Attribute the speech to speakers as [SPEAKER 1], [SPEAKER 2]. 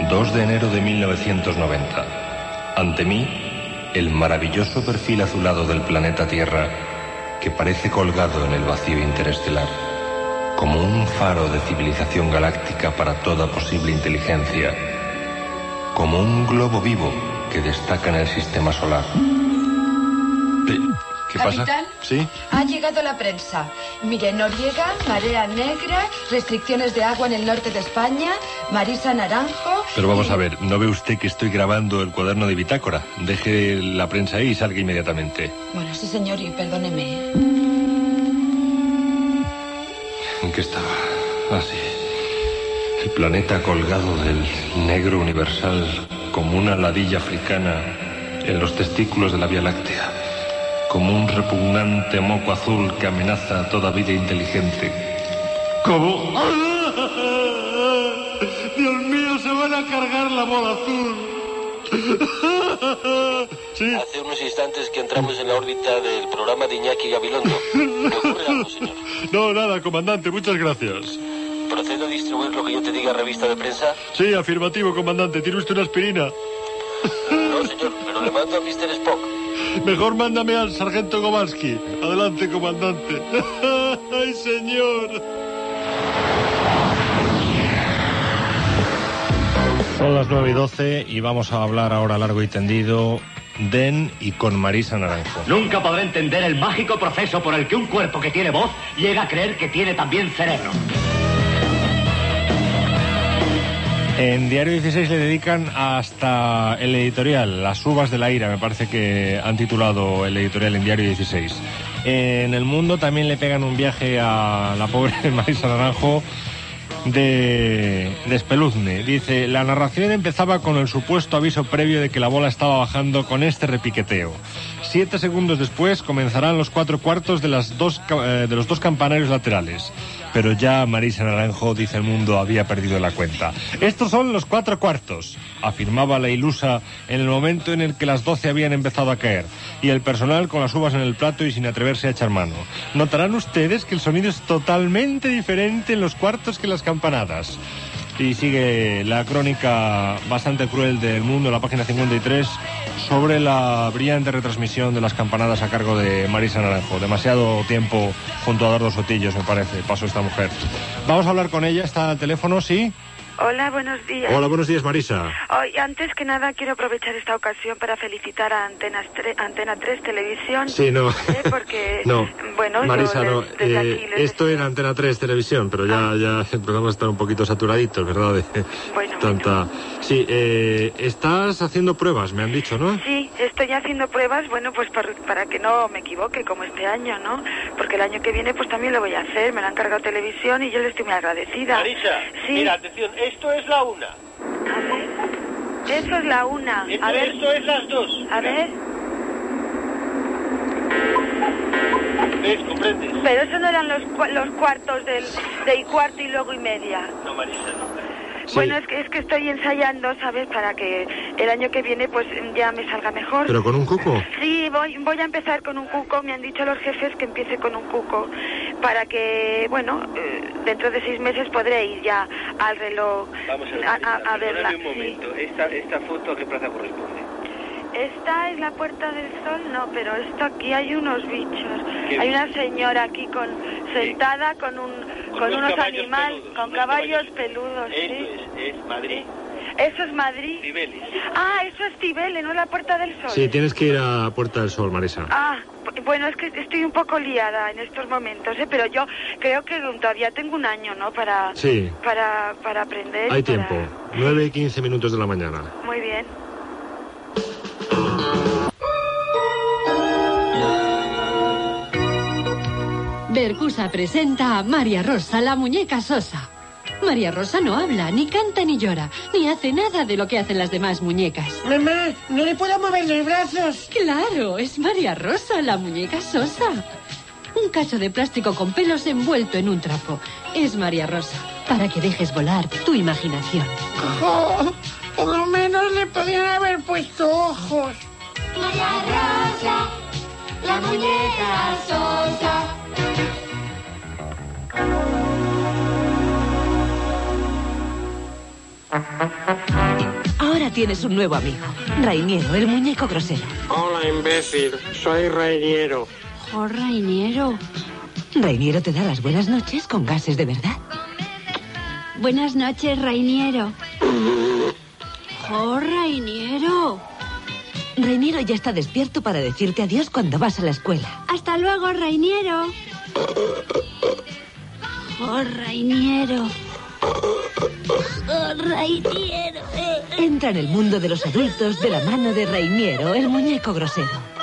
[SPEAKER 1] 2 de enero de 1990. Ante mí, el maravilloso perfil azulado del planeta Tierra que parece colgado en el vacío interestelar, como un faro de civilización galáctica para toda posible inteligencia, como un globo vivo que destaca en el sistema solar. ¿Qué pasa?
[SPEAKER 2] ¿Capitán?
[SPEAKER 1] ¿Sí?
[SPEAKER 2] Ha llegado la prensa. Mire, Noriega, marea negra, restricciones de agua en el norte de España, Marisa Naranjo...
[SPEAKER 1] Pero vamos a ver, ¿no ve usted que estoy grabando el cuaderno de bitácora? Deje la prensa ahí y salga inmediatamente.
[SPEAKER 2] Bueno, sí, señor, y perdóneme.
[SPEAKER 1] ¿En qué estaba? Ah, sí. El planeta colgado del negro universal como una ladilla africana en los testículos de la Vía Láctea. Como un repugnante moco azul que amenaza a toda vida inteligente. Como... ¡Dios mío, se van a cargar la bola azul! ¿Sí?
[SPEAKER 3] Hace unos instantes que entramos en la órbita del programa de Iñaki Gabilondo. ¿Le ocurre algo, señor?
[SPEAKER 1] No, nada, comandante, muchas gracias.
[SPEAKER 3] ¿Procedo a distribuir lo que yo te diga, revista de prensa?
[SPEAKER 1] Sí, afirmativo, comandante. ¿Tiene usted una aspirina?
[SPEAKER 3] No, señor, pero le mando a Mr. Spock.
[SPEAKER 1] Mejor mándame al sargento Kowalski. Adelante, comandante. ¡Ay, señor! Son las 9:12 y vamos a hablar ahora largo y tendido de y con Marisa Naranjo.
[SPEAKER 4] Nunca podré entender el mágico proceso por el que un cuerpo que tiene voz llega a creer que tiene también cerebro.
[SPEAKER 1] En Diario 16 le dedican hasta el editorial, Las uvas de la ira, me parece que han titulado el editorial en Diario 16. En El Mundo también le pegan un viaje a la pobre Marisa Naranjo de espeluzne. Dice, la narración empezaba con el supuesto aviso previo de que la bola estaba bajando con este repiqueteo. 7 segundos después comenzarán los 4 cuartos de los dos campanarios laterales. Pero ya Marisa Naranjo, dice El Mundo, había perdido la cuenta. Estos son los 4 cuartos, afirmaba la ilusa en el momento en el que las 12 habían empezado a caer, y el personal con las uvas en el plato y sin atreverse a echar mano. Notarán ustedes que el sonido es totalmente diferente en los cuartos que en las campanadas. Y sigue la crónica bastante cruel del Mundo, en la página 53, sobre la brillante retransmisión de las campanadas a cargo de Marisa Naranjo. Demasiado tiempo junto a Dardo Sotillos, me parece, pasó esta mujer. Vamos a hablar con ella, está al teléfono, ¿sí?
[SPEAKER 5] Hola, buenos días.
[SPEAKER 1] Hola, buenos días, Marisa.
[SPEAKER 5] Hoy, antes que nada, quiero aprovechar esta ocasión para felicitar a Antena 3 Televisión.
[SPEAKER 1] Sí, no.
[SPEAKER 5] Porque,
[SPEAKER 1] no,
[SPEAKER 5] bueno,
[SPEAKER 1] Marisa,
[SPEAKER 5] yo
[SPEAKER 1] no.
[SPEAKER 5] desde aquí
[SPEAKER 1] Esto era Antena 3 Televisión, pero ya empezamos a estar un poquito saturaditos, ¿verdad?
[SPEAKER 5] Bueno.
[SPEAKER 1] Sí, estás haciendo pruebas, me han dicho, ¿no?
[SPEAKER 5] Sí, estoy haciendo pruebas, bueno, pues para que no me equivoque, como este año, ¿no? Porque el año que viene, pues también lo voy a hacer. Me lo han cargado Televisión y yo le estoy muy agradecida.
[SPEAKER 3] Marisa,
[SPEAKER 5] sí.
[SPEAKER 3] Mira, atención, esto es la 1.
[SPEAKER 5] A ver. Eso es la 1. A ver.
[SPEAKER 3] Esto es las 2.
[SPEAKER 5] A ver.
[SPEAKER 3] ¿Ves? ¿Comprendes?
[SPEAKER 5] Pero eso no eran los cuartos de y cuarto y luego y media.
[SPEAKER 3] No, Marisa, no.
[SPEAKER 1] Sí.
[SPEAKER 5] Bueno, es que estoy ensayando, ¿sabes? Para que el año que viene pues ya me salga mejor.
[SPEAKER 1] ¿Pero con un cuco?
[SPEAKER 5] Sí, voy a empezar con un cuco. Me han dicho los jefes que empiece con un cuco para que, bueno, dentro de 6 meses podré ir ya al reloj.
[SPEAKER 3] Vamos
[SPEAKER 5] a verla.
[SPEAKER 3] un momento.
[SPEAKER 5] Sí.
[SPEAKER 3] ¿Esta foto a qué plaza corresponde?
[SPEAKER 5] Esta es la Puerta del Sol, no, pero esto aquí hay unos bichos.
[SPEAKER 3] ¿Qué
[SPEAKER 5] Hay
[SPEAKER 3] bichos?
[SPEAKER 5] una señora aquí sentada con unos animales, con caballos peludos.
[SPEAKER 3] Esto es Madrid.
[SPEAKER 5] ¿Eso es Madrid?
[SPEAKER 3] Cibeles.
[SPEAKER 5] Ah, eso es Cibeles, no la Puerta del Sol.
[SPEAKER 1] Sí, tienes que ir a Puerta del Sol, Marisa.
[SPEAKER 5] Ah, bueno, es que estoy un poco liada en estos momentos, pero yo creo que todavía tengo un año, ¿no? Para aprender.
[SPEAKER 1] Hay tiempo, 9:15 de la mañana.
[SPEAKER 5] Muy bien.
[SPEAKER 6] Bercusa presenta a María Rosa, la muñeca sosa. María Rosa no habla, ni canta ni llora, ni hace nada de lo que hacen las demás muñecas.
[SPEAKER 7] Mamá, no le puedo mover los brazos.
[SPEAKER 6] Claro, es María Rosa, la muñeca sosa. Un cacho de plástico con pelos envuelto en un trapo. Es María Rosa, para que dejes volar tu imaginación.
[SPEAKER 7] Oh, por lo menos le podían haber puesto ojos.
[SPEAKER 8] María Rosa, la muñeca sosa.
[SPEAKER 9] Ahora tienes un nuevo amigo, Rainiero, el muñeco grosero.
[SPEAKER 7] Hola, imbécil. Soy Rainiero.
[SPEAKER 6] Oh, Rainiero.
[SPEAKER 9] Rainiero te da las buenas noches con gases de verdad.
[SPEAKER 6] Buenas noches, Rainiero. Oh, Rainiero.
[SPEAKER 9] Rainiero ya está despierto para decirte adiós cuando vas a la escuela.
[SPEAKER 6] Hasta luego, Rainiero. Oh, Rainiero. Oh, Rainiero.
[SPEAKER 9] Entra en el mundo de los adultos de la mano de Rainiero, el muñeco grosero.